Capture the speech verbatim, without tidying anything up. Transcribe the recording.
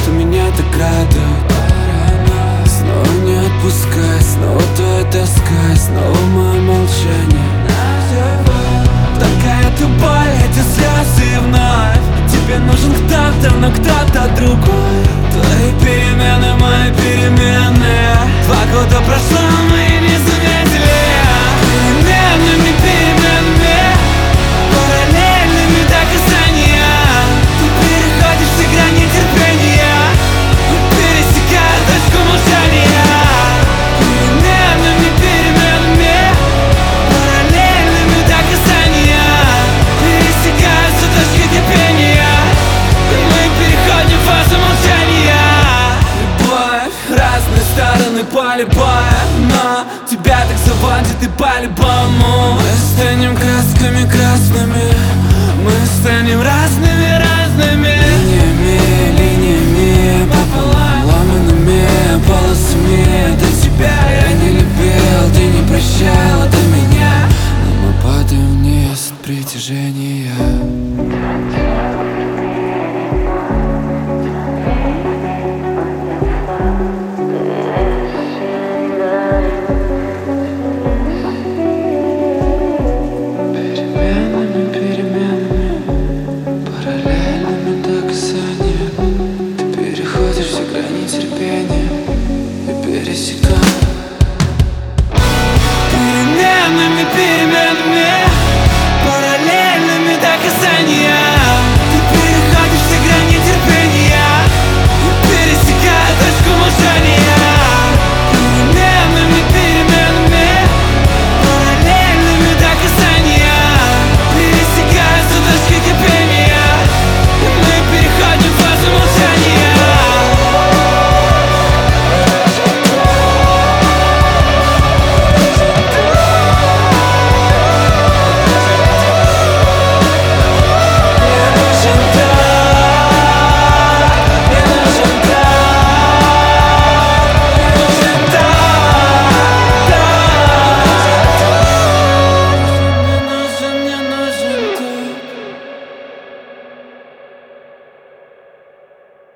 что меня так радует. Снова не отпускай, снова твоя тоска, снова мое молчание. Такая ты боль, эти слезы вновь. Тебе нужен кто-то, но кто-то другой. Твои перемены, мои перемены. Два года прошло, мы не заметили. Переменными, переменными, параллельными до касания. Ты переходишь все грани терпения и пересекаешь точку молчания. Переменными, переменными, параллельными до касания. Пересекаешь все точки терпения и мы переходим в фазу молчания. Любовь, разные стороны поля боя, но тебя так заводит и по-любому. Мы станем красками красными, мы станем разными, разными. Линиями, линиями пополам, ломаными полосами. До тебя я не любил, ты не прощала до меня, но мы падаем вниз от притяжения. Терпение и пересекаем.